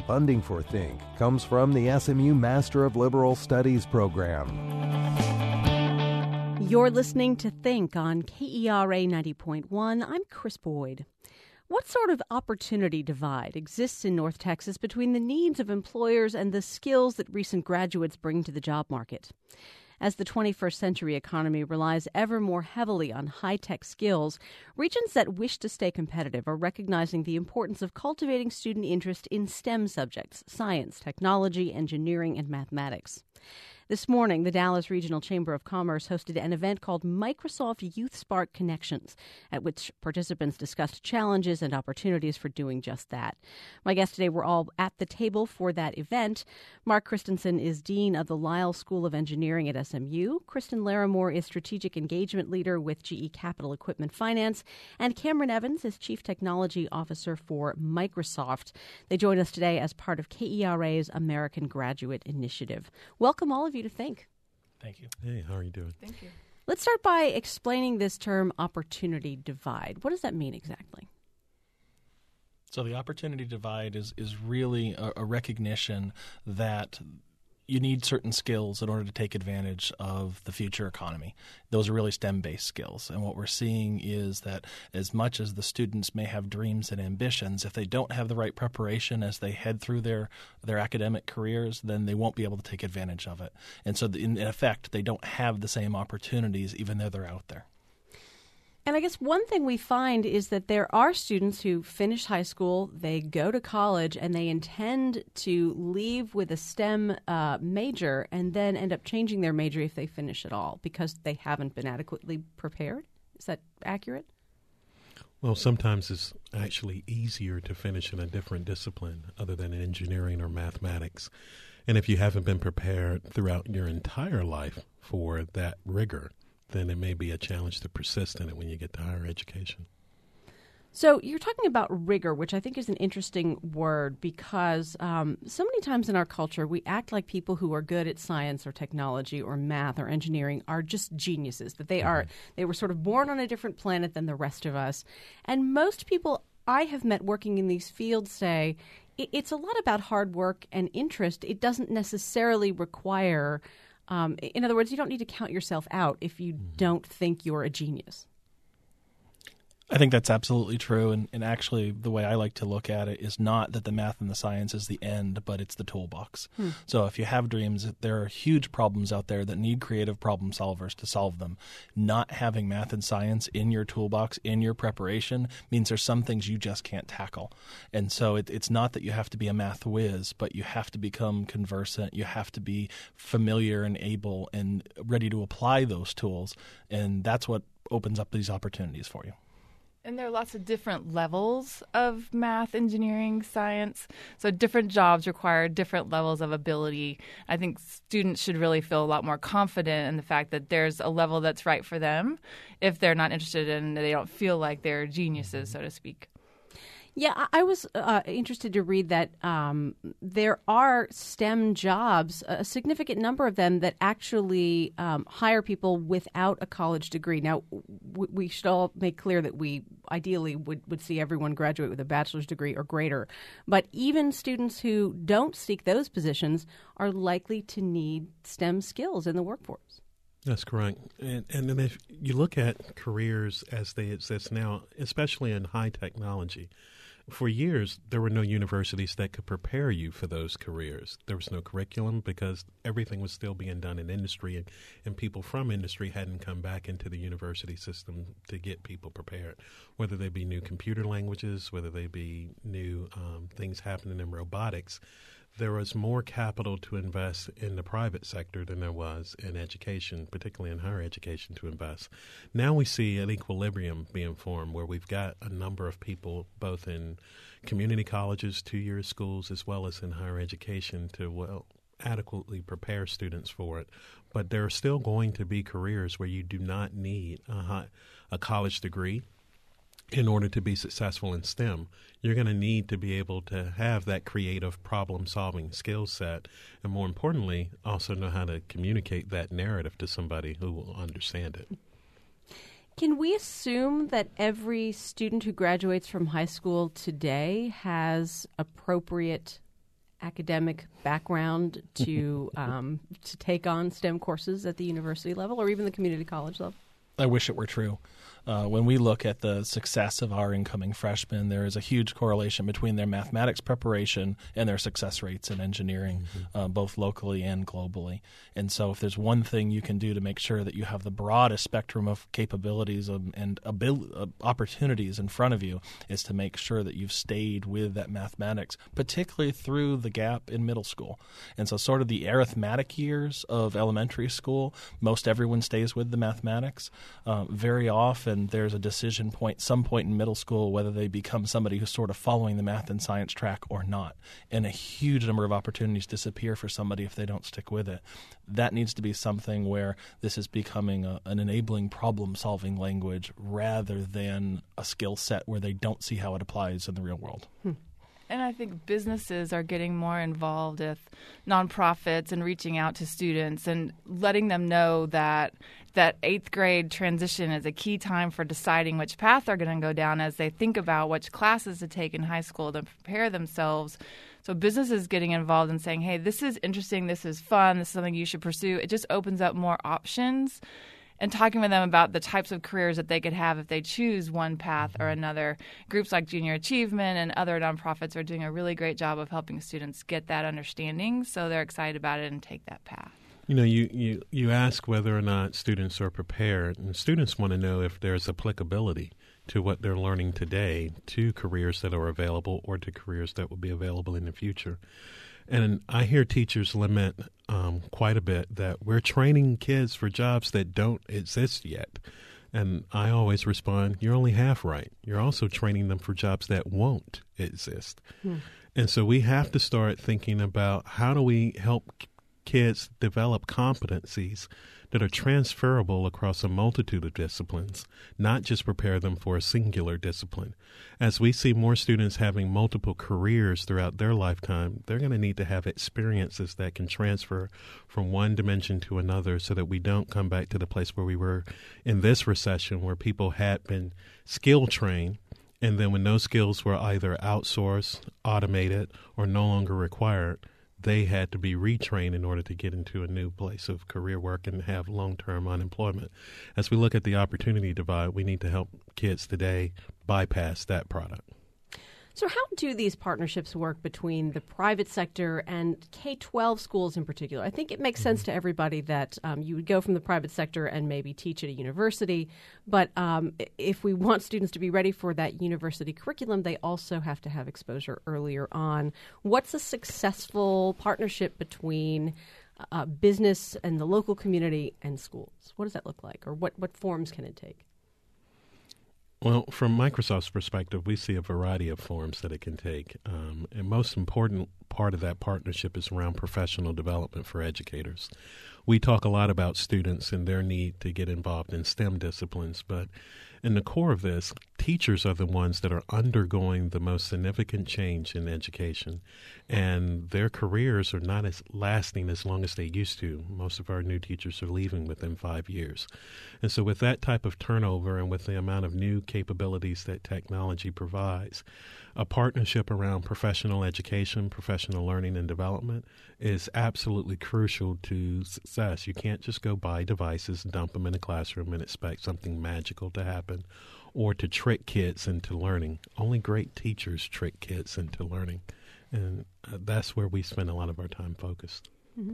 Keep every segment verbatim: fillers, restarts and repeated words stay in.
Funding for Think comes from the S M U Master of Liberal Studies program. You're listening to Think on K E R A ninety point one. I'm Chris Boyd. What sort of opportunity divide exists in North Texas between the needs of employers and the skills that recent graduates bring to the job market? As the twenty-first century economy relies ever more heavily on high-tech skills, regions that wish to stay competitive are recognizing the importance of cultivating student interest in STEM subjects: science, technology, engineering, and mathematics. This morning, the Dallas Regional Chamber of Commerce hosted an event called Microsoft Youth Spark Connections, at which participants discussed challenges and opportunities for doing just that. My guests today were all at the table for that event. Mark Christensen is Dean of the Lyle School of Engineering at S M U. Kristen Larimore is Strategic Engagement Leader with G E Capital Equipment Finance. And Cameron Evans is Chief Technology Officer for Microsoft. They join us today as part of K E R A's American Graduate Initiative. Welcome all of you to Think. Thank you. Hey, how are you doing? Thank you. Let's start by explaining this term opportunity divide. What does that mean exactly? So the opportunity divide is, is really a, a recognition that you need certain skills in order to take advantage of the future economy. Those are really STEM-based skills. And what we're seeing is that as much as the students may have dreams and ambitions, if they don't have the right preparation as they head through their, their academic careers, then they won't be able to take advantage of it. And so in, in effect, they don't have the same opportunities even though they're out there. And I guess one thing we find is that there are students who finish high school, they go to college, and they intend to leave with a STEM uh, major and then end up changing their major if they finish at all because they haven't been adequately prepared. Is that accurate? Well, sometimes it's actually easier to finish in a different discipline other than engineering or mathematics. And if you haven't been prepared throughout your entire life for that rigor, then it may be a challenge to persist in it when you get to higher education. So you're talking about rigor, which I think is an interesting word because um, so many times in our culture, we act like people who are good at science or technology or math or engineering are just geniuses, that they mm-hmm. are they were sort of born on a different planet than the rest of us. And most people I have met working in these fields say it, it's a lot about hard work and interest. It doesn't necessarily require Um, in other words, you don't need to count yourself out if you don't think you're a genius. I think that's absolutely true. And, and actually, the way I like to look at it is not that the math and the science is the end, but it's the toolbox. Hmm. So if you have dreams, there are huge problems out there that need creative problem solvers to solve them. Not having math and science in your toolbox, in your preparation, means there's some things you just can't tackle. And so it, it's not that you have to be a math whiz, but you have to become conversant. You have to be familiar and able and ready to apply those tools. And that's what opens up these opportunities for you. And there are lots of different levels of math, engineering, science. So different jobs require different levels of ability. I think students should really feel a lot more confident in the fact that there's a level that's right for them if they're not interested in, they don't feel like they're geniuses, so to speak. Yeah, I was uh, interested to read that um, there are STEM jobs, a significant number of them, that actually um, hire people without a college degree. Now, w- we should all make clear that we ideally would, would see everyone graduate with a bachelor's degree or greater. But even students who don't seek those positions are likely to need STEM skills in the workforce. That's correct. And, and then if you look at careers as they exist now, especially in high technology, for years, there were no universities that could prepare you for those careers. There was no curriculum because everything was still being done in industry, and, and people from industry hadn't come back into the university system to get people prepared, whether they be new computer languages, whether they be new um, things happening in robotics. There was more capital to invest in the private sector than there was in education, particularly in higher education, to invest. Now we see an equilibrium being formed where we've got a number of people both in community colleges, two-year schools, as well as in higher education to, well, adequately prepare students for it. But there are still going to be careers where you do not need a, high, a college degree in order to be successful in STEM. You're going to need to be able to have that creative problem-solving skill set, and more importantly, also know how to communicate that narrative to somebody who will understand it. Can we assume that every student who graduates from high school today has appropriate academic background to um, to take on STEM courses at the university level or even the community college level? I wish it were true. Uh, when we look at the success of our incoming freshmen, there is a huge correlation between their mathematics preparation and their success rates in engineering, mm-hmm. uh, both locally and globally. And so if there's one thing you can do to make sure that you have the broadest spectrum of capabilities of, and abil- uh, opportunities in front of you, is to make sure that you've stayed with that mathematics, particularly through the gap in middle school. And so sort of the arithmetic years of elementary school, most everyone stays with the mathematics. Uh, very often, there's a decision point, some point in middle school, whether they become somebody who's sort of following the math and science track or not. And a huge number of opportunities disappear for somebody if they don't stick with it. That needs to be something where this is becoming a, an enabling problem-solving language rather than a skill set where they don't see how it applies in the real world. Hmm. And I think businesses are getting more involved with nonprofits and reaching out to students and letting them know that that eighth grade transition is a key time for deciding which path they're going to go down as they think about which classes to take in high school to prepare themselves. So businesses getting involved and saying, hey, this is interesting, this is fun, this is something you should pursue. It just opens up more options. And talking with them about the types of careers that they could have if they choose one path or another. Groups like Junior Achievement and other nonprofits are doing a really great job of helping students get that understanding, so they're excited about it and take that path. You know, you, you, you ask whether or not students are prepared, and students want to know if there's applicability to what they're learning today to careers that are available or to careers that will be available in the future. And I hear teachers lament um, quite a bit that we're training kids for jobs that don't exist yet. And I always respond, you're only half right. You're also training them for jobs that won't exist. Hmm. And so we have to start thinking about how do we help kids develop competencies that are transferable across a multitude of disciplines, not just prepare them for a singular discipline. As we see more students having multiple careers throughout their lifetime, they're going to need to have experiences that can transfer from one dimension to another so that we don't come back to the place where we were in this recession, where people had been skill trained, and then when those skills were either outsourced, automated, or no longer required, they had to be retrained in order to get into a new place of career work and have long-term unemployment. As we look at the opportunity divide, we need to help kids today bypass that product. So how do these partnerships work between the private sector and K twelve schools in particular? I think it makes sense to everybody that um, you would go from the private sector and maybe teach at a university. But um, if we want students to be ready for that university curriculum, they also have to have exposure earlier on. What's a successful partnership between uh, business and the local community and schools? What does that look like, or what, what forms can it take? Well, from Microsoft's perspective, we see a variety of forms that it can take. Um, and most important part of that partnership is around professional development for educators. We talk a lot about students and their need to get involved in STEM disciplines, but in the core of this, teachers are the ones that are undergoing the most significant change in education, and their careers are not as lasting as long as they used to. Most of our new teachers are leaving within five years. And so with that type of turnover and with the amount of new capabilities that technology provides, a partnership around professional education, professional learning and development is absolutely crucial to success. You can't just go buy devices, dump them in a classroom, and expect something magical to happen or to trick kids into learning. Only great teachers trick kids into learning. And uh, that's where we spend a lot of our time focused. Mm-hmm.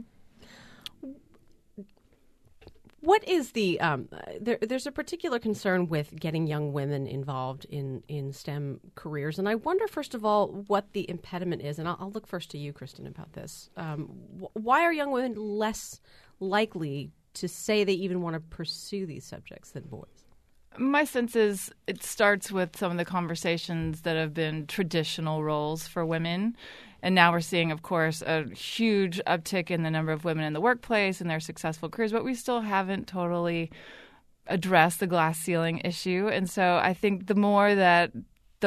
What is the um, there, there's a particular concern with getting young women involved in, in STEM careers, and I wonder, first of all, what the impediment is, and I'll, I'll look first to you, Kristen, about this. Um, wh- why are young women less likely to say they even want to pursue these subjects than boys? My sense is it starts with some of the conversations that have been traditional roles for women. And now we're seeing, of course, a huge uptick in the number of women in the workplace and their successful careers, but we still haven't totally addressed the glass ceiling issue. And so I think the more that the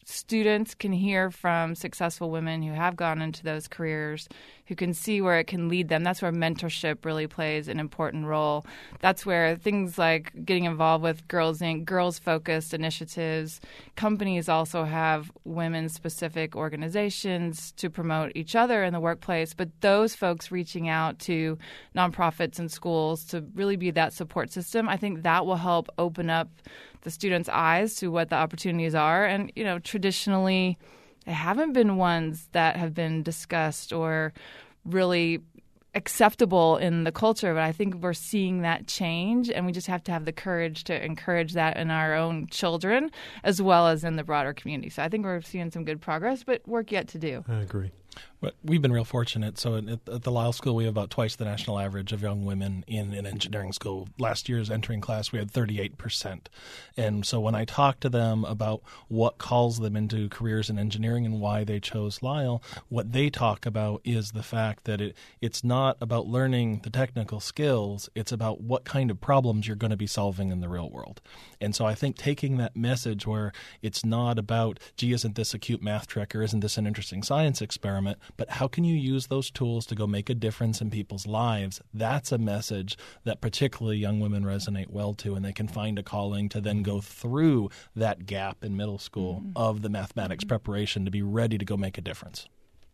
students can hear from successful women who have gone into those careers, who can see where it can lead them. That's where mentorship really plays an important role. That's where things like getting involved with Girls Incorporated, girls-focused initiatives. Companies also have women-specific organizations to promote each other in the workplace, but those folks reaching out to nonprofits and schools to really be that support system, I think that will help open up the students' eyes to what the opportunities are. And, you know, traditionally, they haven't been ones that have been discussed or really acceptable in the culture. But I think we're seeing that change, and we just have to have the courage to encourage that in our own children as well as in the broader community. So I think we're seeing some good progress, but work yet to do. I agree. But we've been real fortunate. So at, at the Lisle School, we have about twice the national average of young women in an engineering school. Last year's entering class, we had thirty-eight percent. And so when I talk to them about what calls them into careers in engineering and why they chose Lisle, what they talk about is the fact that it it's not about learning the technical skills. It's about what kind of problems you're going to be solving in the real world. And so I think taking that message where it's not about, gee, isn't this a cute math trick or isn't this an interesting science experiment, but how can you use those tools to go make a difference in people's lives? That's a message that particularly young women resonate well to, and they can find a calling to then go through that gap in middle school mm-hmm. of the mathematics mm-hmm. preparation to be ready to go make a difference.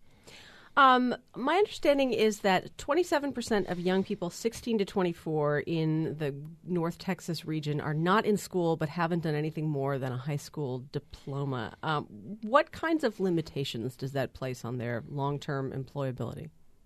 Um, my understanding is that twenty-seven percent of young people sixteen to twenty-four in the North Texas region are not in school but haven't done anything more than a high school diploma. Um, what kinds of limitations does that place on their long-term employability?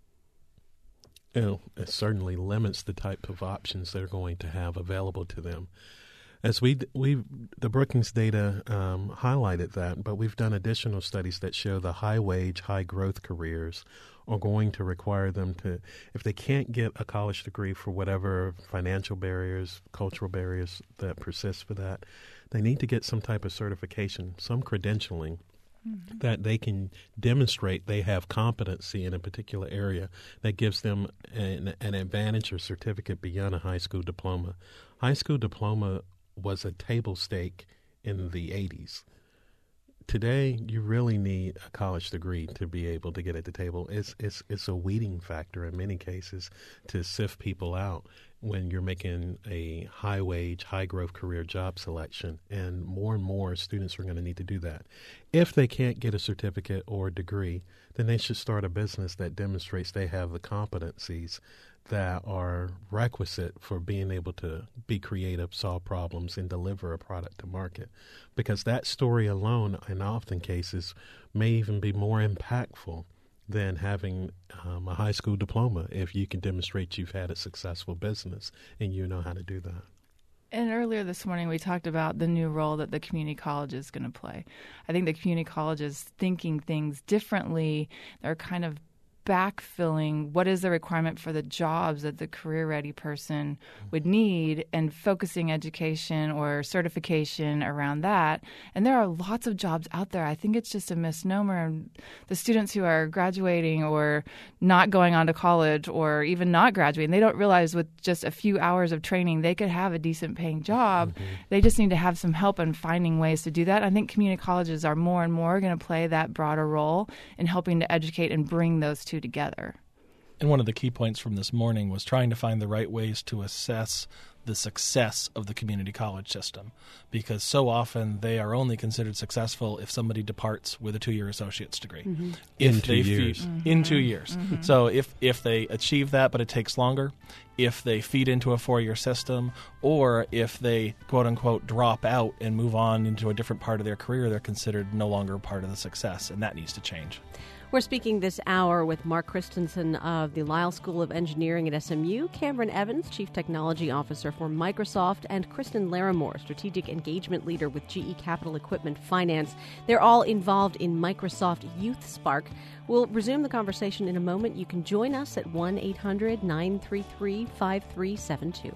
You know, it certainly limits the type of options they're going to have available to them. As we we the Brookings data um, highlighted that, but we've done additional studies that show the high wage, high growth careers are going to require them to, if they can't get a college degree for whatever financial barriers, cultural barriers that persist for that, they need to get some type of certification, some credentialing mm-hmm. that they can demonstrate they have competency in a particular area that gives them an, an advantage or certificate beyond a high school diploma. High school diploma was a table stake in the eighties. Today, you really need a college degree to be able to get at the table. It's it's it's a weeding factor in many cases to sift people out when you're making a high-wage, high-growth career job selection, and more and more students are going to need to do that. If they can't get a certificate or a degree, then they should start a business that demonstrates they have the competencies that are requisite for being able to be creative, solve problems, and deliver a product to market. Because that story alone, in often cases, may even be more impactful than having um, a high school diploma if you can demonstrate you've had a successful business and you know how to do that. And earlier this morning, we talked about the new role that the community college is going to play. I think the community college is thinking things differently. They're kind of backfilling what is the requirement for the jobs that the career-ready person would need and focusing education or certification around that. And there are lots of jobs out there. I think it's just a misnomer. The students who are graduating or not going on to college or even not graduating, they don't realize with just a few hours of training, they could have a decent paying job. Mm-hmm. They just need to have some help in finding ways to do that. I think community colleges are more and more going to play that broader role in helping to educate and bring those two together. And one of the key points from this morning was trying to find the right ways to assess the success of the community college system, because so often they are only considered successful if somebody departs with a two-year associate's degree. Mm-hmm. If in two they years. Feed, mm-hmm. In two years. Mm-hmm. So if, if they achieve that but it takes longer, if they feed into a four-year system, or if they, quote-unquote, drop out and move on into a different part of their career, they're considered no longer part of the success, and that needs to change. We're speaking this hour with Mark Christensen of the Lisle School of Engineering at S M U, Cameron Evans, Chief Technology Officer for Microsoft, and Kristen Larimore, Strategic Engagement Leader with G E Capital Equipment Finance. They're all involved in Microsoft Youth Spark. We'll resume the conversation in a moment. You can join us at one eight hundred nine three three five three seven two.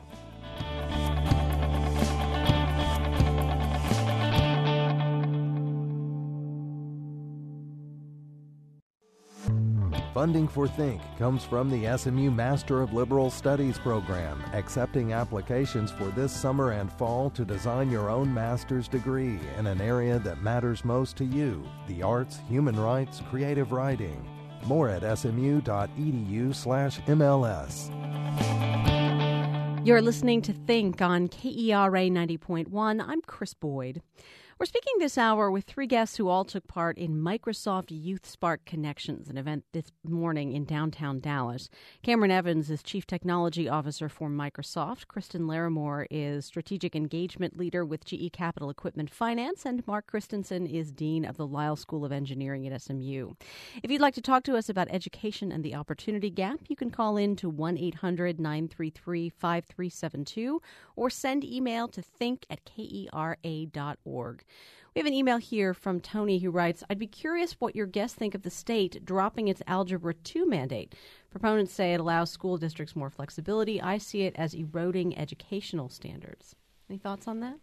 Funding for Think comes from the S M U Master of Liberal Studies program, accepting applications for this summer and fall to design your own master's degree in an area that matters most to you, the arts, human rights, creative writing. More at smu.edu slash MLS. You're listening to Think on K E R A ninety point one. I'm Chris Boyd. We're speaking this hour with three guests who all took part in Microsoft Youth Spark Connections, an event this morning in downtown Dallas. Cameron Evans is Chief Technology Officer for Microsoft. Kristen Larimore is Strategic Engagement Leader with G E Capital Equipment Finance. And Mark Christensen is Dean of the Lyle School of Engineering at S M U. If you'd like to talk to us about education and the opportunity gap, you can call in to one eight hundred nine three three five three seven two or send email to think at kera dot org. We have an email here from Tony who writes, I'd be curious what your guests think of the state dropping its Algebra two mandate. Proponents say it allows school districts more flexibility. I see it as eroding educational standards. Any thoughts on that?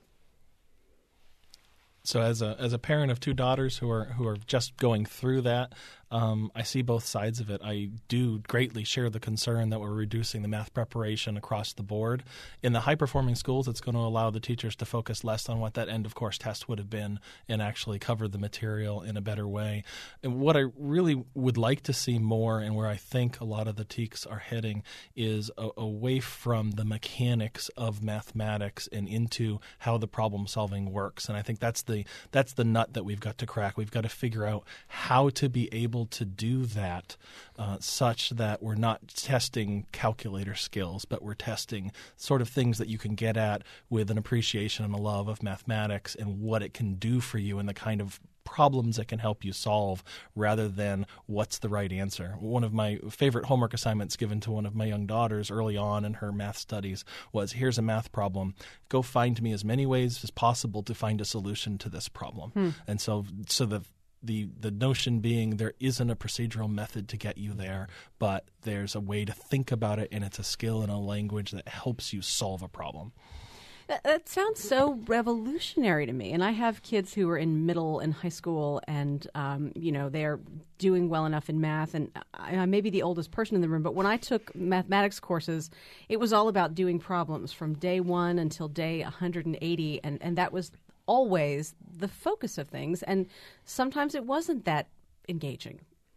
So as a as a parent of two daughters who are who are just going through that, um, I see both sides of it. I do greatly share the concern that we're reducing the math preparation across the board. In the high-performing schools, it's going to allow the teachers to focus less on what that end-of-course test would have been and actually cover the material in a better way. And what I really would like to see more, and where I think a lot of the T E Ks are heading, is a, away from the mechanics of mathematics and into how the problem-solving works. And I think that's the that's the nut that we've got to crack. We've got to figure out how to be able to do that uh, such that we're not testing calculator skills, but we're testing sort of things that you can get at with an appreciation and a love of mathematics and what it can do for you and the kind of problems it can help you solve rather than what's the right answer. One of my favorite homework assignments given to one of my young daughters early on in her math studies was, here's a math problem. Go find me as many ways as possible to find a solution to this problem. Hmm. And so so the The the notion being there isn't a procedural method to get you there, but there's a way to think about it, and it's a skill and a language that helps you solve a problem. That, that sounds so revolutionary to me. And I have kids who are in middle and high school, and um, you know they're doing well enough in math. And I, I may be the oldest person in the room, but when I took mathematics courses, it was all about doing problems from day one until day one hundred eighty, and, and that was always the focus of things, and sometimes it wasn't that engaging.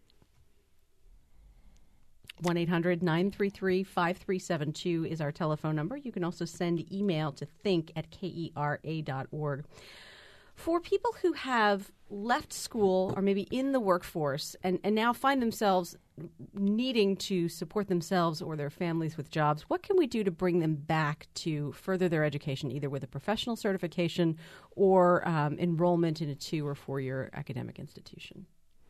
one eight hundred nine three three five three seven two is our telephone number. You can also send email to think at kera dot org. For people who have left school or maybe in the workforce and, and now find themselves needing to support themselves or their families with jobs, what can we do to bring them back to further their education, either with a professional certification or um, enrollment in a two- or four-year academic institution?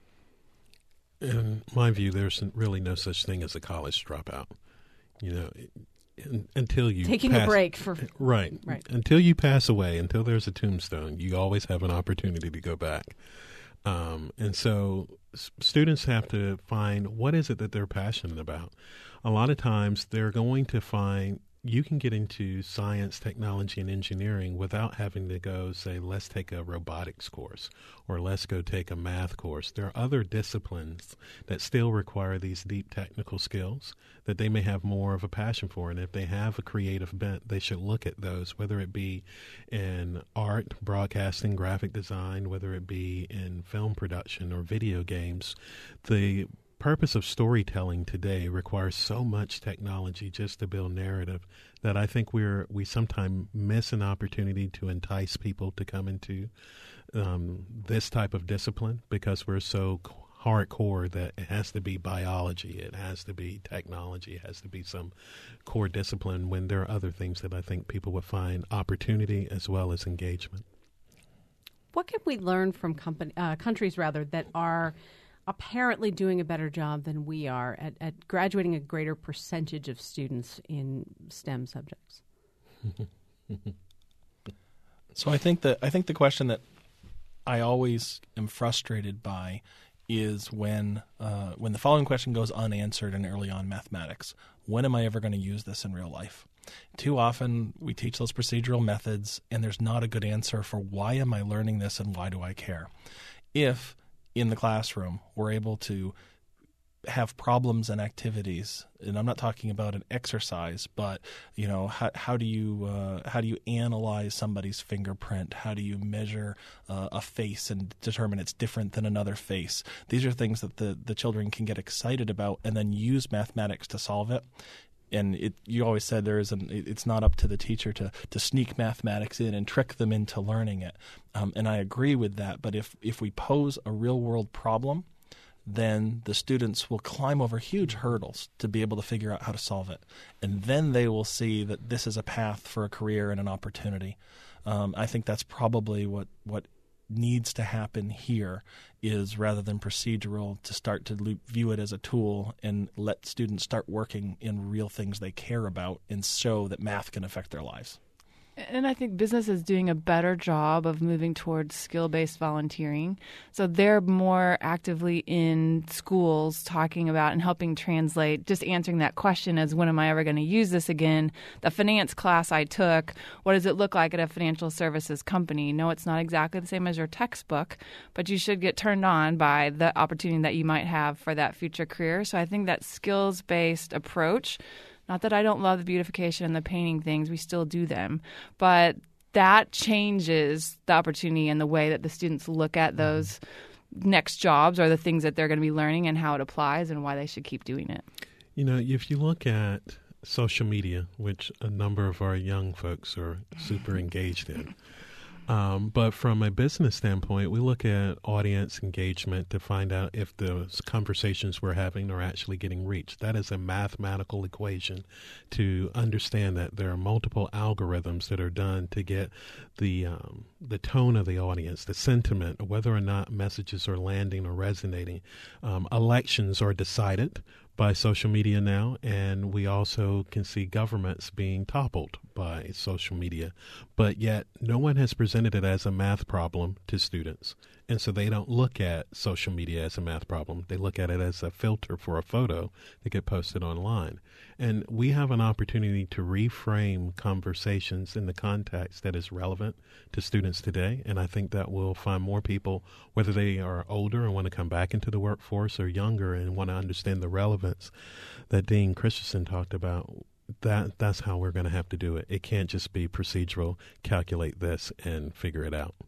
In my view, there's really no such thing as a college dropout. You know, in, until you taking pass, a break for right, right until you pass away, until there's a tombstone, you always have an opportunity to go back. Um, and so s- students have to find what is it that they're passionate about. A lot of times they're going to find you can get into science, technology, and engineering without having to go, say, let's take a robotics course or let's go take a math course. There are other disciplines that still require these deep technical skills that they may have more of a passion for. And if they have a creative bent, they should look at those, whether it be in art, broadcasting, graphic design, whether it be in film production or video games. The purpose of storytelling today requires so much technology just to build narrative that I think we're we sometimes miss an opportunity to entice people to come into um, this type of discipline because we're so hardcore that it has to be biology, it has to be technology, it has to be some core discipline when there are other things that I think people would find opportunity as well as engagement. What can we learn from company, uh, countries rather that are apparently doing a better job than we are at, at graduating a greater percentage of students in STEM subjects? So I think that I think the question that I always am frustrated by is when uh, when the following question goes unanswered in early on mathematics. When am I ever going to use this in real life? Too often we teach those procedural methods and there's not a good answer for why am I learning this and why do I care? If in the classroom we're able to have problems and activities, and I'm not talking about an exercise, but you know, how, how do you uh, how do you analyze somebody's fingerprint? How do you measure uh, a face and determine it's different than another face? These are things that the, the children can get excited about and then use mathematics to solve it. And it, you always said there is an, it's not up to the teacher to, to sneak mathematics in and trick them into learning it. Um, and I agree with that. But if, if we pose a real world problem, then the students will climb over huge hurdles to be able to figure out how to solve it. And then they will see that this is a path for a career and an opportunity. Um, I think that's probably what, what needs to happen here, is rather than procedural, to start to lo- view it as a tool and let students start working in real things they care about and show that math can affect their lives. And I think business is doing a better job of moving towards skill-based volunteering. So they're more actively in schools talking about and helping translate, just answering that question as, when am I ever going to use this again? The finance class I took, what does it look like at a financial services company? No, it's not exactly the same as your textbook, but you should get turned on by the opportunity that you might have for that future career. So I think that skills-based approach, not that I don't love the beautification and the painting things, we still do them, but that changes the opportunity and the way that the students look at those next jobs or the things that they're going to be learning and how it applies and why they should keep doing it. You know, if you look at social media, which a number of our young folks are super engaged in, Um, but from a business standpoint, we look at audience engagement to find out if the conversations we're having are actually getting reached. That is a mathematical equation to understand that there are multiple algorithms that are done to get the um, the tone of the audience, the sentiment, whether or not messages are landing or resonating. Um, elections are decided by social media now, and we also can see governments being toppled by social media. But yet no one has presented it as a math problem to students. And so they don't look at social media as a math problem. They look at it as a filter for a photo that get posted online. And we have an opportunity to reframe conversations in the context that is relevant to students today. And I think that will find more people, whether they are older and want to come back into the workforce, or younger and want to understand the relevance that Dean Christensen talked about. That that's how we're going to have to do it. It can't just be procedural, calculate this and figure it out.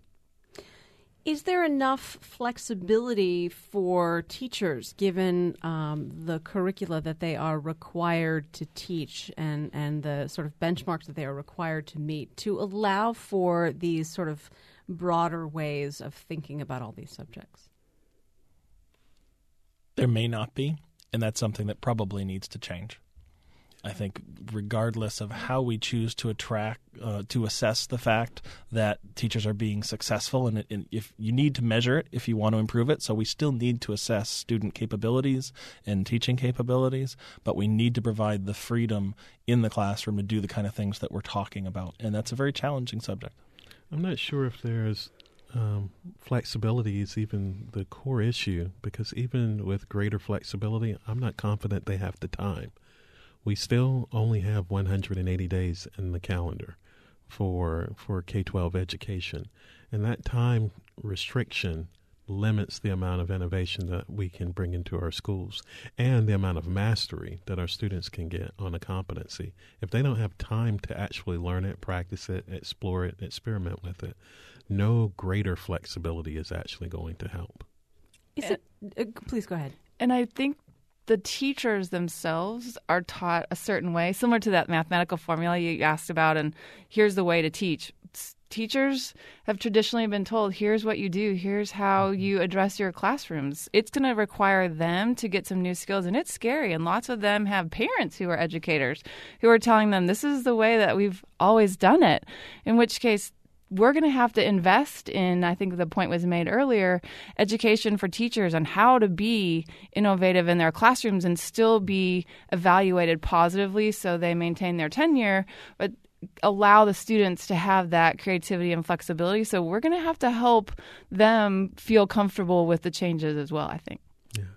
Is there enough flexibility for teachers, given um, the curricula that they are required to teach and, and the sort of benchmarks that they are required to meet, to allow for these sort of broader ways of thinking about all these subjects? There may not be, and that's something that probably needs to change. I think regardless of how we choose to attract, uh, to assess the fact that teachers are being successful, and, and if you need to measure it if you want to improve it, so we still need to assess student capabilities and teaching capabilities, but we need to provide the freedom in the classroom to do the kind of things that we're talking about, and that's a very challenging subject. I'm not sure if there's um, flexibility is even the core issue, because even with greater flexibility, I'm not confident they have the time. We still only have one hundred eighty days in the calendar for for K twelve education. And that time restriction limits the amount of innovation that we can bring into our schools and the amount of mastery that our students can get on a competency. If they don't have time to actually learn it, practice it, explore it, experiment with it, no greater flexibility is actually going to help. Is it? Uh, please go ahead. And I think the teachers themselves are taught a certain way, similar to that mathematical formula you asked about, and here's the way to teach. Teachers have traditionally been told, here's what you do, here's how you address your classrooms. It's going to require them to get some new skills, and it's scary. And lots of them have parents who are educators who are telling them this is the way that we've always done it, in which case we're going to have to invest in, I think the point was made earlier, education for teachers on how to be innovative in their classrooms and still be evaluated positively so they maintain their tenure, but allow the students to have that creativity and flexibility. So we're going to have to help them feel comfortable with the changes as well, I think. Yeah.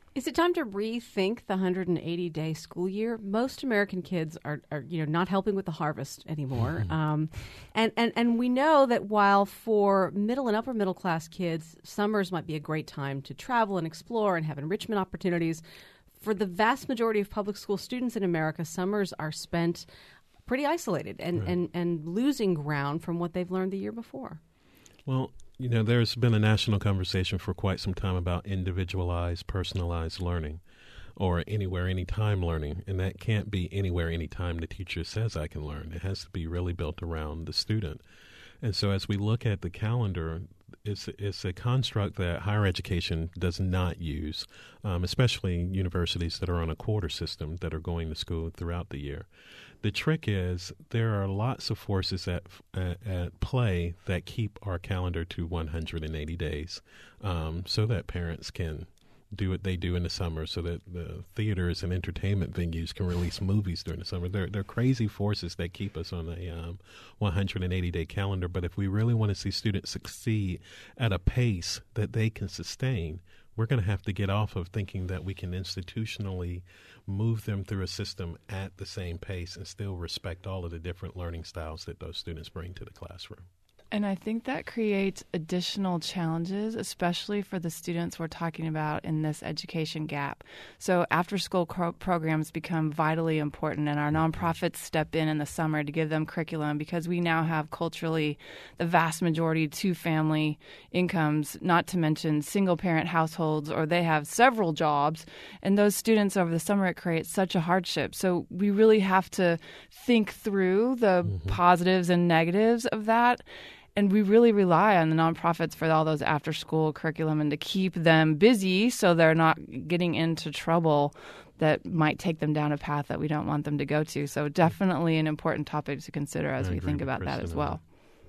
Is it time to rethink the one hundred eighty day school year? Most American kids are, are you know, not helping with the harvest anymore. Mm-hmm. Um, and, and, and we know that while for middle and upper middle class kids, summers might be a great time to travel and explore and have enrichment opportunities, for the vast majority of public school students in America, summers are spent pretty isolated and, right. and, and losing ground from what they've learned the year before. Well, you know, there's been a national conversation for quite some time about individualized, personalized learning, or anywhere, anytime learning. And that can't be anywhere, anytime the teacher says I can learn. It has to be really built around the student. And so as we look at the calendar, it's, it's a construct that higher education does not use, um, especially universities that are on a quarter system that are going to school throughout the year. The trick is there are lots of forces at, at, at play that keep our calendar to one hundred eighty days, um, so that parents can do what they do in the summer, so that the theaters and entertainment venues can release movies during the summer. They're, they're crazy forces that keep us on a um, one hundred eighty day calendar. But if we really want to see students succeed at a pace that they can sustain, we're going to have to get off of thinking that we can institutionally move them through a system at the same pace and still respect all of the different learning styles that those students bring to the classroom. And I think that creates additional challenges, especially for the students we're talking about in this education gap. So after-school co- programs become vitally important, and our nonprofits step in in the summer to give them curriculum because we now have culturally the vast majority two-family incomes, not to mention single-parent households, or they have several jobs. And those students over the summer, it creates such a hardship. So we really have to think through the mm-hmm. positives and negatives of that. And we really rely on the nonprofits for all those after-school curriculum and to keep them busy so they're not getting into trouble that might take them down a path that we don't want them to go to. So definitely an important topic to consider as I we think about that as well.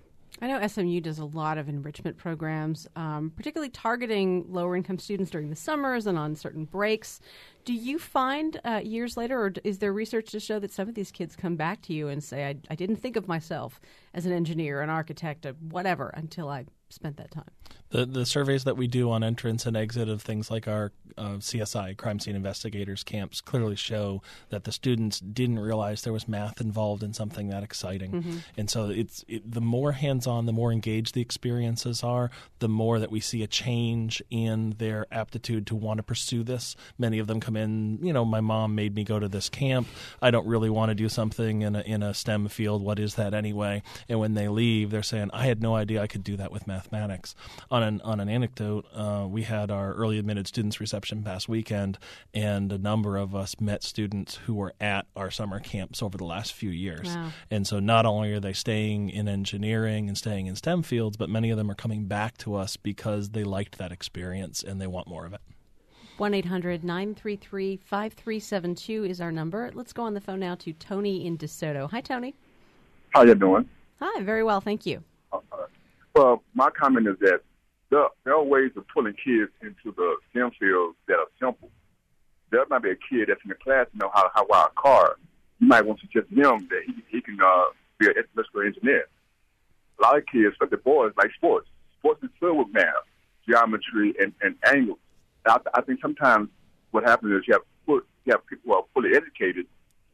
I know S M U does a lot of enrichment programs, um, particularly targeting lower-income students during the summers and on certain breaks. Do you find uh, years later, or is there research to show that some of these kids come back to you and say, I, I didn't think of myself as an engineer, an architect, a whatever, until I spent that time? The the surveys that we do on entrance and exit of things like our uh, C S I, Crime Scene Investigators camps, clearly show that the students didn't realize there was math involved in something that exciting. Mm-hmm. And so it's it, the more hands-on, the more engaged the experiences are, the more that we see a change in their aptitude to want to pursue this. Many of them come in, you know, my mom made me go to this camp. I don't really want to do something in a, in a STEM field. What is that anyway? And when they leave, they're saying, I had no idea I could do that with mathematics. On an on an anecdote, uh, we had our early admitted students reception past weekend, and a number of us met students who were at our summer camps over the last few years. Wow. And so not only are they staying in engineering and staying in STEM fields, but many of them are coming back to us because they liked that experience and they want more of it. one eight hundred nine three three five three seven two is our number. Let's go on the phone now to Tony in DeSoto. Hi, Tony. How you doing? Hi, very well, thank you. Uh, well, my comment is that there, there are ways of pulling kids into the STEM fields that are simple. There might be a kid that's in the class to know how how wire a car. You might want to suggest to him that he, he can uh, be an electrical engineer. A lot of kids, but the boys, like sports. Sports is filled with math, geometry, and, and angles. I, I think sometimes what happens is you have, full, you have people who are fully educated.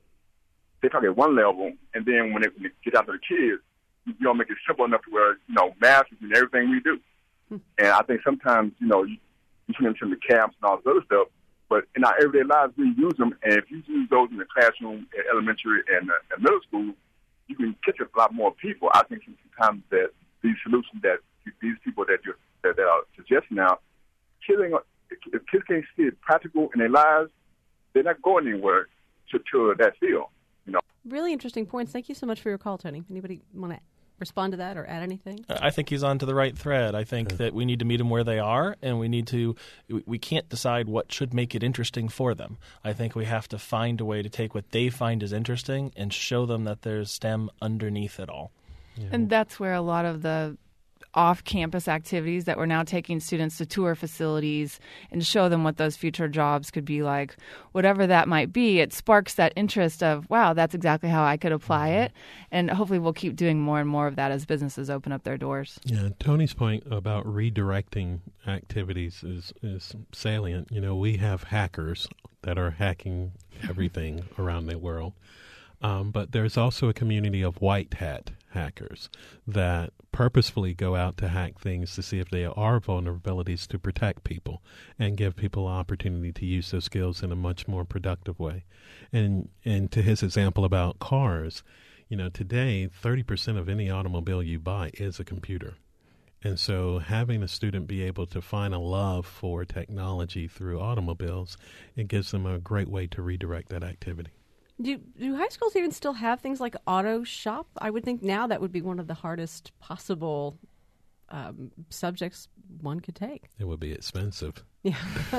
They talk at one level, and then when they, when they get out to the kids, you don't make it simple enough to where, you know, math is in everything we do. Hmm. And I think sometimes, you know, you, you send them to the camps and all this other stuff, but in our everyday lives, we use them. And if you use those in the classroom, in elementary and, uh, and middle school, you can catch up a lot more people. I think sometimes that these solutions that these people that, you're, that, that are suggesting now, kids ain't, if kids can't see it practical in their lives, they're not going anywhere to, to that field. You know. Really interesting points. Thank you so much for your call, Tony. Anybody want to respond to that or add anything? I think he's on to the right thread. I think yeah. that we need to meet them where they are, and we need to – we can't decide what should make it interesting for them. I think we have to find a way to take what they find is interesting and show them that there's STEM underneath it all. Yeah. And that's where a lot of the off-campus activities that we're now taking students to tour facilities and show them what those future jobs could be like. Whatever that might be, it sparks that interest of, wow, that's exactly how I could apply it. And hopefully we'll keep doing more and more of that as businesses open up their doors. Yeah, Tony's point about redirecting activities is, is salient. You know, we have hackers that are hacking everything around the world. Um, but there's also a community of white hat hackers that purposefully go out to hack things to see if there are vulnerabilities to protect people and give people an opportunity to use those skills in a much more productive way. And and to his example about cars, you know, today thirty percent of any automobile you buy is a computer. And so having a student be able to find a love for technology through automobiles, it gives them a great way to redirect that activity. Do do high schools even still have things like auto shop? I would think now that would be one of the hardest possible um, subjects one could take. It would be expensive. Yeah.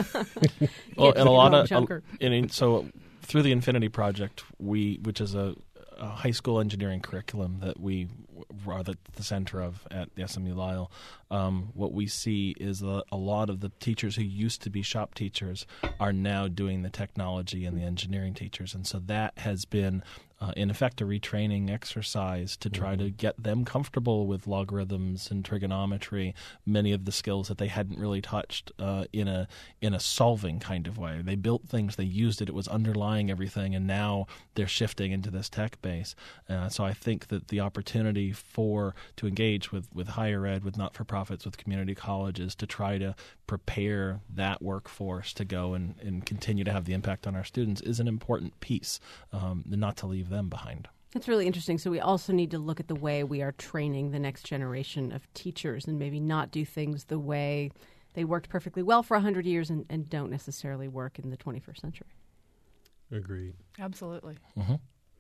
Well, and a lot of junker. a, and so through the Infinity Project, we which is a, a high school engineering curriculum that we are the, the center of at the S M U Lisle. Um, what we see is a, a lot of the teachers who used to be shop teachers are now doing the technology and the engineering teachers, and so that has been, uh, in effect, a retraining exercise to try mm-hmm. to get them comfortable with logarithms and trigonometry, many of the skills that they hadn't really touched uh, in a in a solving kind of way. They built things, they used it, it was underlying everything, and now they're shifting into this tech base. Uh, so I think that the opportunity for to engage with, with higher ed, with not-for-profits, with community colleges, to try to prepare that workforce to go and, and continue to have the impact on our students is an important piece, um, not to leave them behind. That's really interesting. So we also need to look at the way we are training the next generation of teachers and maybe not do things the way they worked perfectly well for one hundred years and, and don't necessarily work in the twenty-first century. Agreed. Absolutely. Mm-hmm.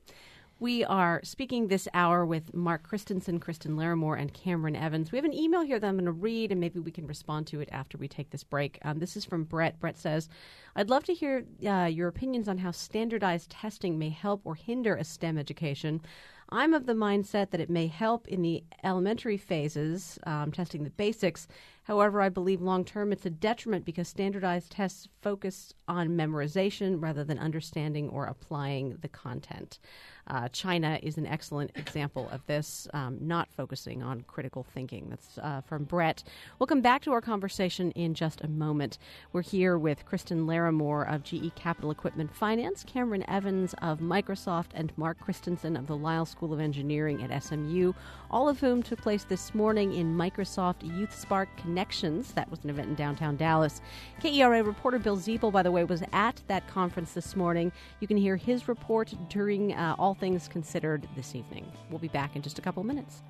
We are speaking this hour with Mark Christensen, Kristen Larimore, and Cameron Evans. We have an email here that I'm going to read, and maybe we can respond to it after we take this break. Um, this is from Brett. Brett says, I'd love to hear uh, your opinions on how standardized testing may help or hinder a STEM education. I'm of the mindset that it may help in the elementary phases, um, testing the basics. However, I believe long-term it's a detriment because standardized tests focus on memorization rather than understanding or applying the content. Uh, China is an excellent example of this, um, not focusing on critical thinking. That's uh, from Brett. We'll come back to our conversation in just a moment. We're here with Kristen Larimore of G E Capital Equipment Finance, Cameron Evans of Microsoft, and Mark Christensen of the Lisle School of Engineering at S M U, all of whom took place this morning in Microsoft Youth Spark Connections. That was an event in downtown Dallas. K E R A reporter Bill Ziebel, by the way, was at that conference this morning. You can hear his report during uh, All Things Considered this evening. We'll be back in just a couple of minutes.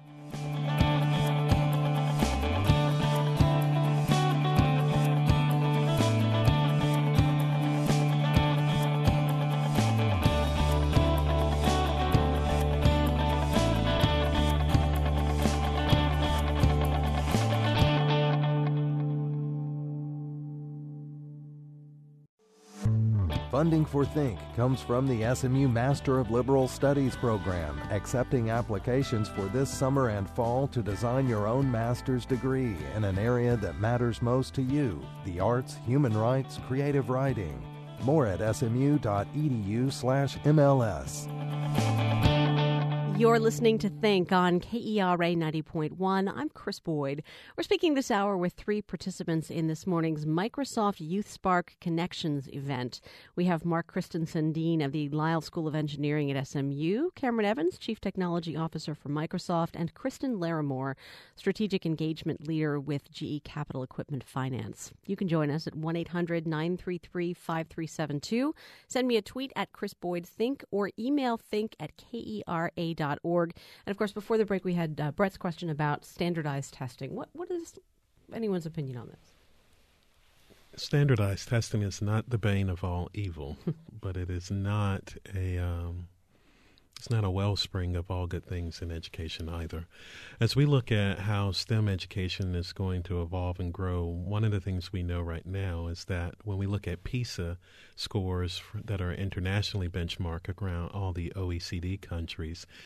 Funding for Think comes from the S M U Master of Liberal Studies program, accepting applications for this summer and fall to design your own master's degree in an area that matters most to you, the arts, human rights, creative writing. More at smu.edu slash MLS. You're listening to Think on K E R A ninety point one. I'm Chris Boyd. We're speaking this hour with three participants in this morning's Microsoft Youth Spark Connections event. We have Mark Christensen, Dean of the Lisle School of Engineering at S M U, Cameron Evans, Chief Technology Officer for Microsoft, and Kristen Larimore, Strategic Engagement Leader with G E Capital Equipment Finance. You can join us at one eight hundred nine three three five three seven two. Send me a tweet at Chris Boyd Think or email think at K E R A dot org. And of course, before the break, we had uh, Brett's question about standardized testing. What what is anyone's opinion on this? Standardized testing is not the bane of all evil, but it is not a um, it's not a wellspring of all good things in education either. As we look at how STEM education is going to evolve and grow, one of the things we know right now is that when we look at PISA scores that are internationally benchmarked around all the O E C D countries,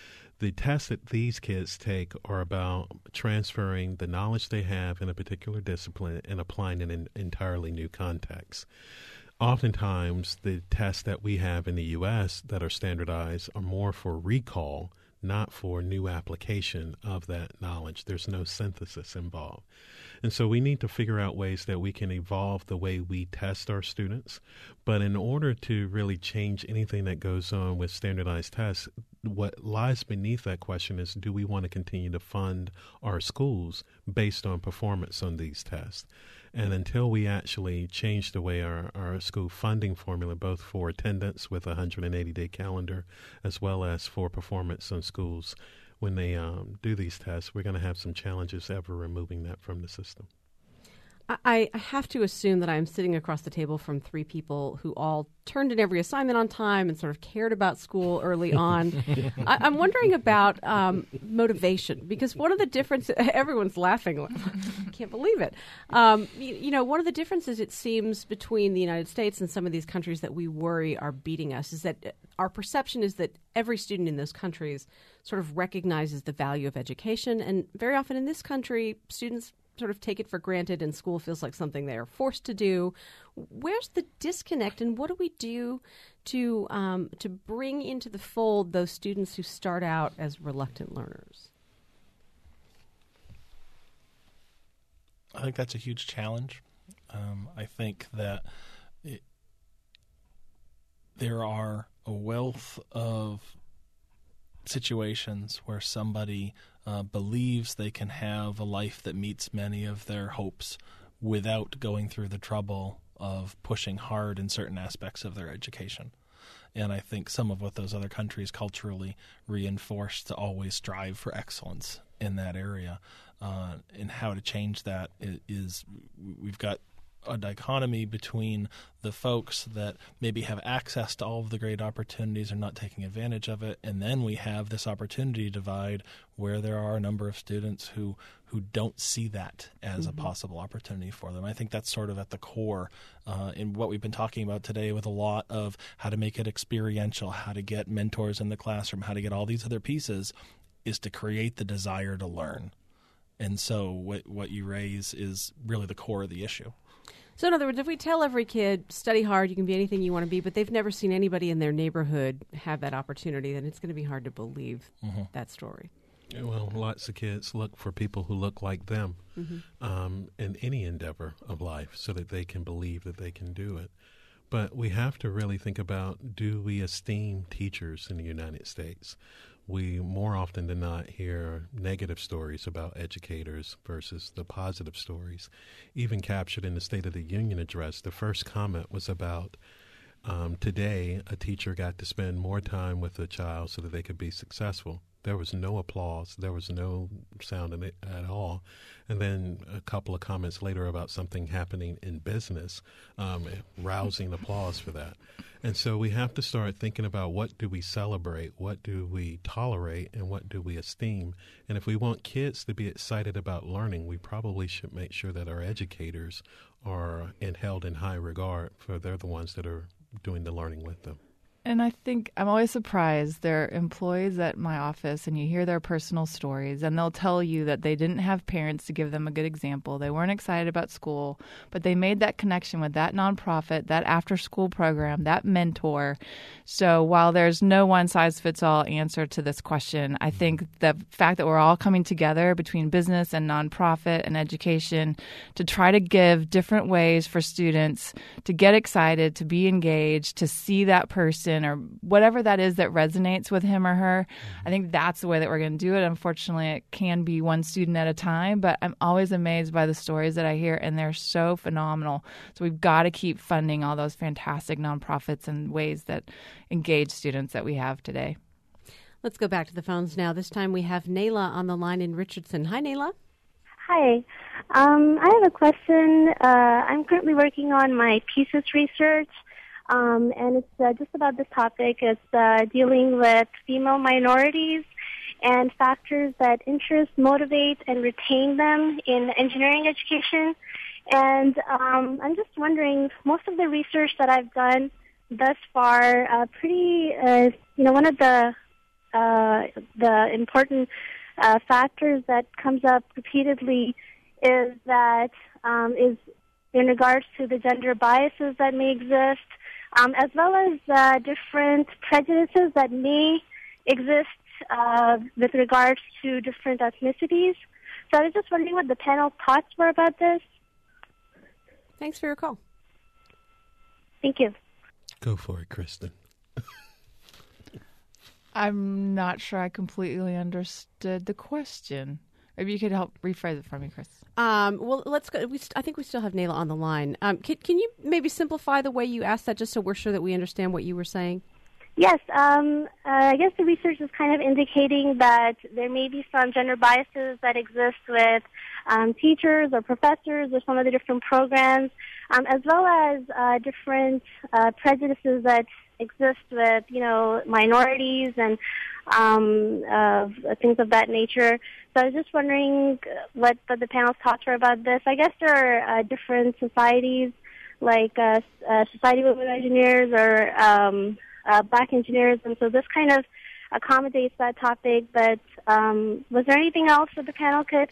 The tests that these kids take are about transferring the knowledge they have in a particular discipline and applying it in an entirely new context. Oftentimes, the tests that we have in the U S that are standardized are more for recall, not for new application of that knowledge. There's no synthesis involved. And so we need to figure out ways that we can evolve the way we test our students. But in order to really change anything that goes on with standardized tests, what lies beneath that question is, do we want to continue to fund our schools based on performance on these tests? And until we actually change the way our, our school funding formula, both for attendance with a one hundred eighty day calendar, as well as for performance on schools, when they um, do these tests, we're going to have some challenges ever removing that from the system. I, I have to assume that I'm sitting across the table from three people who all turned in every assignment on time and sort of cared about school early on. I, I'm wondering about um, motivation, because one of the differences, everyone's laughing, I can't believe it. Um, you, you know, one of the differences, it seems, between the United States and some of these countries that we worry are beating us is that our perception is that every student in those countries sort of recognizes the value of education. And very often in this country, students sort of take it for granted, and school feels like something they are forced to do. Where's the disconnect, and what do we do to um, to bring into the fold those students who start out as reluctant learners? I think that's a huge challenge. Um, I think that it, there are a wealth of situations where somebody uh, believes they can have a life that meets many of their hopes without going through the trouble of pushing hard in certain aspects of their education. And I think some of what those other countries culturally reinforce to always strive for excellence in that area. Uh, and how to change that is, we've got a dichotomy between the folks that maybe have access to all of the great opportunities and not taking advantage of it, and then we have this opportunity divide where there are a number of students who who don't see that as mm-hmm. a possible opportunity for them. I think that's sort of at the core uh, in what we've been talking about today, with a lot of how to make it experiential, how to get mentors in the classroom, how to get all these other pieces, is to create the desire to learn. And so what what you raise is really the core of the issue. So in other words, if we tell every kid, study hard, you can be anything you want to be, but they've never seen anybody in their neighborhood have that opportunity, then it's going to be hard to believe mm-hmm. that story. Yeah, well, lots of kids look for people who look like them mm-hmm. um, in any endeavor of life so that they can believe that they can do it. But we have to really think about, do we esteem teachers in the United States? We more often than not hear negative stories about educators versus the positive stories. Even captured in the State of the Union address, the first comment was about um, today a teacher got to spend more time with a child so that they could be successful. There was no applause. There was no sound in it at all. And then a couple of comments later about something happening in business, um, rousing applause for that. And so we have to start thinking about, what do we celebrate, what do we tolerate, and what do we esteem. And if we want kids to be excited about learning, we probably should make sure that our educators are in, held in high regard, for they're the ones that are doing the learning with them. And I think I'm always surprised. There are employees at my office, and you hear their personal stories, and they'll tell you that they didn't have parents to give them a good example. They weren't excited about school, but they made that connection with that nonprofit, that after-school program, that mentor. So while there's no one-size-fits-all answer to this question, I think the fact that we're all coming together between business and nonprofit and education to try to give different ways for students to get excited, to be engaged, to see that person, or whatever that is that resonates with him or her. I think that's the way that we're going to do it. Unfortunately, it can be one student at a time, but I'm always amazed by the stories that I hear, and they're so phenomenal. So we've got to keep funding all those fantastic nonprofits and ways that engage students that we have today. Let's go back to the phones now. This time we have Nayla on the line in Richardson. Hi, Nayla. Hi. Um, I have a question. Uh, I'm currently working on my PESIS research. Um, and it's uh, just about this topic. It's uh, dealing with female minorities and factors that interest, motivate, and retain them in engineering education. And um, I'm just wondering, most of the research that I've done thus far, uh, pretty, uh, you know, one of the uh, the important uh, factors that comes up repeatedly is that um, is in regards to the gender biases that may exist, um, as well as uh, different prejudices that may exist uh, with regards to different ethnicities. So I was just wondering what the panel's thoughts were about this. Thanks for your call. Thank you. Go for it, Kristen. I'm not sure I completely understood the question. Maybe you could help rephrase it for me, Chris. Um, well, let's go. We st- I think we still have Nayla on the line. Um, can, can you maybe simplify the way you asked that, just so we're sure that we understand what you were saying? Yes, um, uh, I guess the research is kind of indicating that there may be some gender biases that exist with um, teachers or professors or some of the different programs, um, as well as uh, different uh, prejudices that exist with, you know, minorities and um, uh, things of that nature. So I was just wondering what the, the panel's thoughts were about this. I guess there are uh, different societies, like uh, uh, Society of Women Engineers or um, uh, Black Engineers, and so this kind of accommodates that topic. But um, was there anything else that the panel could...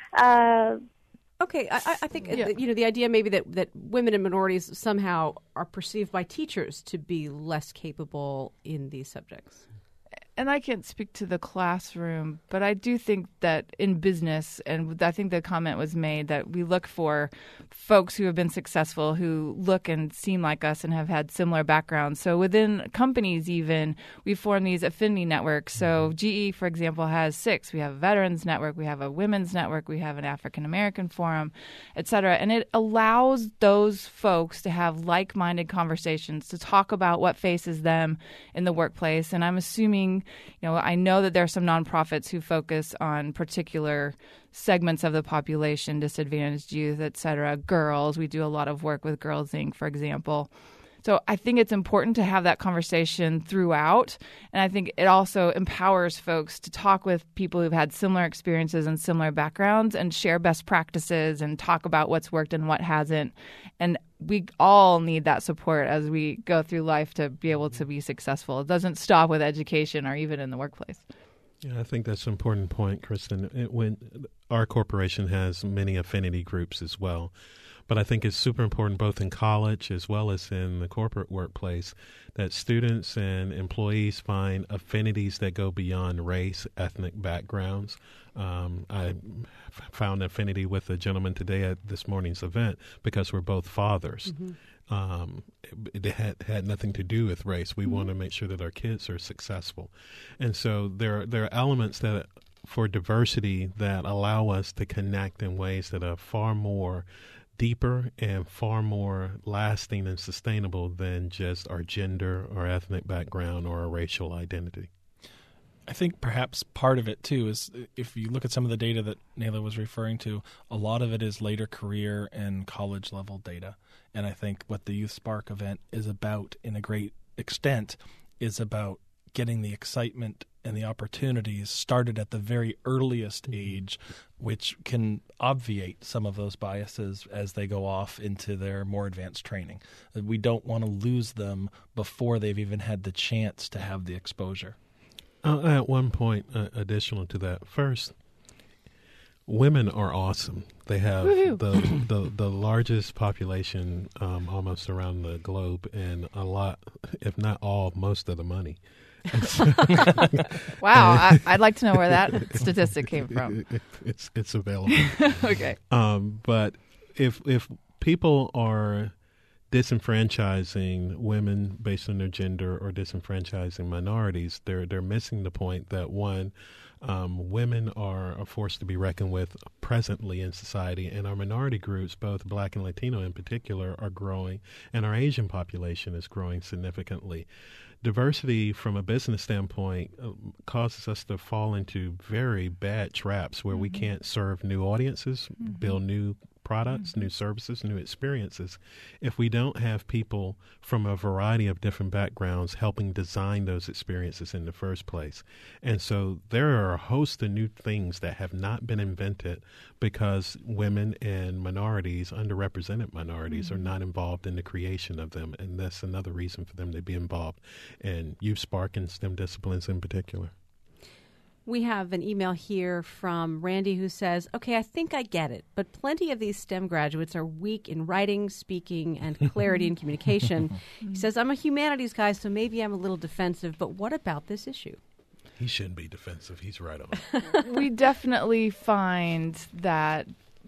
Uh, Okay, I, I think Yeah. you know the idea maybe that, that women and minorities somehow are perceived by teachers to be less capable in these subjects. And I can't speak to the classroom, but I do think that in business, and I think the comment was made that we look for folks who have been successful, who look and seem like us and have had similar backgrounds. So within companies even, we form these affinity networks. So G E, for example, has six. We have a veterans network, we have a women's network, we have an African-American forum, et cetera. And it allows those folks to have like-minded conversations, to talk about what faces them in the workplace. And I'm assuming, you know, I know that there are some nonprofits who focus on particular segments of the population, disadvantaged youth, et cetera, girls. We do a lot of work with Girls Incorporated, for example. So I think it's important to have that conversation throughout. And I think it also empowers folks to talk with people who've had similar experiences and similar backgrounds and share best practices and talk about what's worked and what hasn't. And we all need that support as we go through life to be able to be successful. It doesn't stop with education or even in the workplace. Yeah, I think that's an important point, Kristen. It, when our corporation has many affinity groups as well. But I think it's super important both in college as well as in the corporate workplace that students and employees find affinities that go beyond race, ethnic backgrounds. Um, I f- found affinity with a gentleman today at this morning's event because we're both fathers. Mm-hmm. Um, it, it had, had nothing to do with race. We mm-hmm. want to make sure that our kids are successful. And so there, there are elements that for diversity that allow us to connect in ways that are far more deeper and far more lasting and sustainable than just our gender or ethnic background or our racial identity. I think perhaps part of it, too, is if you look at some of the data that Nayla was referring to, a lot of it is later career and college-level data. And I think what the Youth Spark event is about, in a great extent, is about getting the excitement and the opportunities started at the very earliest age, which can obviate some of those biases as they go off into their more advanced training. We don't want to lose them before they've even had the chance to have the exposure. I'll add one point uh, additional to that. First, women are awesome. They have the, the the largest population um, almost around the globe and a lot, if not all, most of the money. Wow, I, I'd like to know where that statistic came from. It's it's available. Okay. Um, but if if people are disenfranchising women based on their gender or disenfranchising minorities, they're they're missing the point that one, um, women are a force to be reckoned with presently in society, and our minority groups, both Black and Latino in particular, are growing, and our Asian population is growing significantly. Diversity from a business standpoint uh, causes us to fall into very bad traps where mm-hmm. we can't serve new audiences, mm-hmm. build new products, mm-hmm. new services, new experiences, if we don't have people from a variety of different backgrounds helping design those experiences in the first place. And so there are a host of new things that have not been invented because women and minorities, underrepresented minorities, mm-hmm. are not involved in the creation of them. And that's another reason for them to be involved in Youth Spark and STEM disciplines in particular. We have an email here from Randy who says, okay, I think I get it, but plenty of these STEM graduates are weak in writing, speaking, and clarity in communication. He says, I'm a humanities guy, so maybe I'm a little defensive, but what about this issue? He shouldn't be defensive. He's right on it. We definitely find that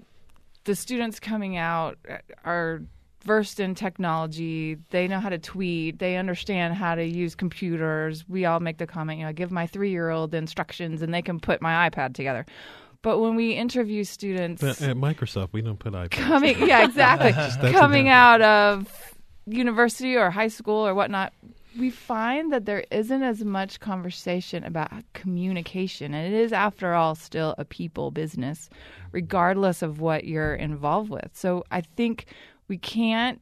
the students coming out are versed in technology. They know how to tweet. They understand how to use computers. We all make the comment, you know, I give my three-year-old instructions and they can put my iPad together. But when we interview students... But at Microsoft, we don't put iPads. Coming, yeah, exactly. Coming out of university or high school or whatnot, we find that there isn't as much conversation about communication. And it is, after all, still a people business, regardless of what you're involved with. So I think we can't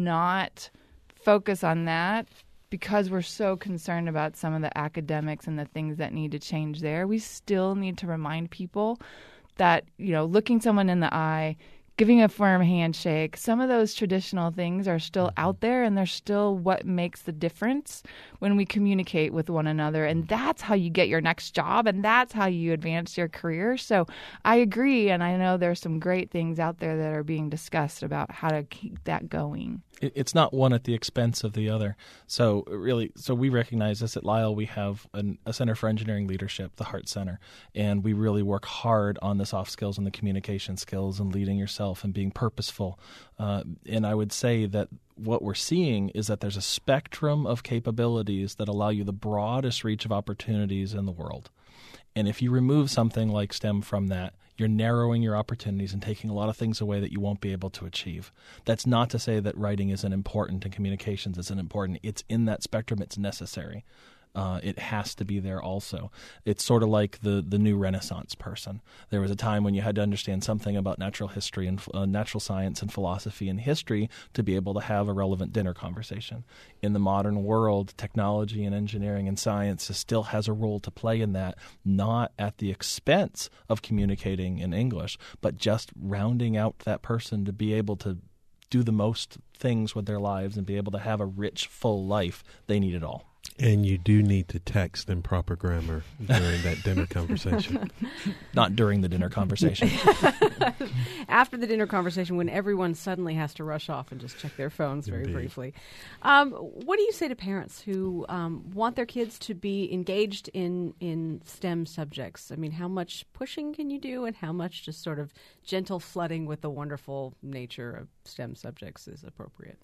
not focus on that because we're so concerned about some of the academics and the things that need to change there. We still need to remind people that, you know, looking someone in the eye, giving a firm handshake, some of those traditional things are still out there, and they're still what makes the difference when we communicate with one another. And that's how you get your next job, and that's how you advance your career. So I agree, and I know there's some great things out there that are being discussed about how to keep that going. It's not one at the expense of the other. So really, so we recognize this at Lyle. We have an, a Center for Engineering Leadership, the Hart Center, and we really work hard on the soft skills and the communication skills and leading yourself and being purposeful. Uh, and I would say that what we're seeing is that there's a spectrum of capabilities that allow you the broadest reach of opportunities in the world. And if you remove something like STEM from that, you're narrowing your opportunities and taking a lot of things away that you won't be able to achieve. That's not to say that writing isn't important and communications isn't important. It's in that spectrum. It's necessary. Uh, it has to be there also. It's sort of like the, the new Renaissance person. There was a time when you had to understand something about natural history and uh, natural science and philosophy and history to be able to have a relevant dinner conversation. In the modern world, technology and engineering and science still has a role to play in that, not at the expense of communicating in English, but just rounding out that person to be able to do the most things with their lives and be able to have a rich, full life. They need it all. And you do need to text in proper grammar during that dinner conversation. Not during the dinner conversation. After the dinner conversation, when everyone suddenly has to rush off and just check their phones very Indeed. briefly. Um, what do you say to parents who um, want their kids to be engaged in, in STEM subjects? I mean, how much pushing can you do and how much just sort of gentle flooding with the wonderful nature of STEM subjects is appropriate?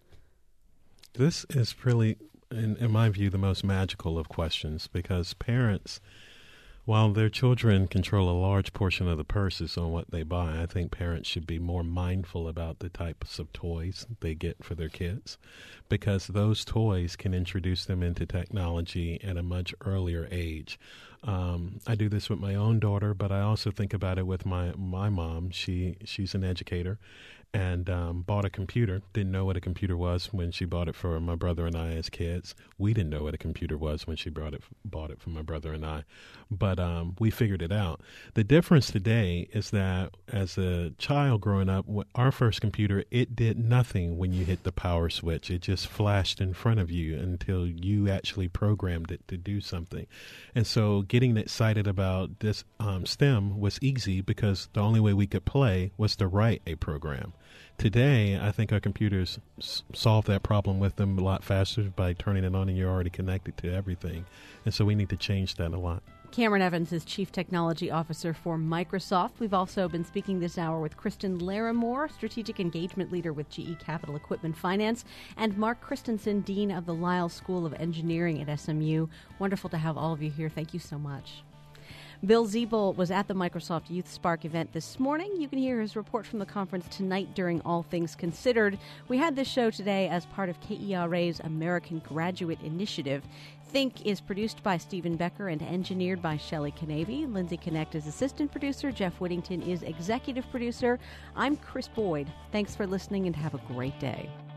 This is really, in, in my view, the most magical of questions, because parents, while their children control a large portion of the purses on what they buy, I think parents should be more mindful about the types of toys they get for their kids, because those toys can introduce them into technology at a much earlier age. Um, I do this with my own daughter, but I also think about it with my, my mom. She she's an educator. And um, bought a computer. Didn't know what a computer was when she bought it for my brother and I as kids. We didn't know what a computer was when she brought it, bought it for my brother and I. But um, we figured it out. The difference today is that as a child growing up, our first computer, it did nothing when you hit the power switch. It just flashed in front of you until you actually programmed it to do something. And so getting excited about this um, STEM was easy because the only way we could play was to write a program. Today, I think our computers s- solve that problem with them a lot faster by turning it on and you're already connected to everything. And so we need to change that a lot. Cameron Evans is Chief Technology Officer for Microsoft. We've also been speaking this hour with Kristen Larimore, Strategic Engagement Leader with G E Capital Equipment Finance, and Mark Christensen, Dean of the Lyle School of Engineering at S M U. Wonderful to have all of you here. Thank you so much. Bill Ziebel was at the Microsoft Youth Spark event this morning. You can hear his report from the conference tonight during All Things Considered. We had this show today as part of K E R A's American Graduate Initiative. Think is produced by Stephen Becker and engineered by Shelley Canavy. Lindsay Connect is assistant producer. Jeff Whittington is executive producer. I'm Chris Boyd. Thanks for listening and have a great day.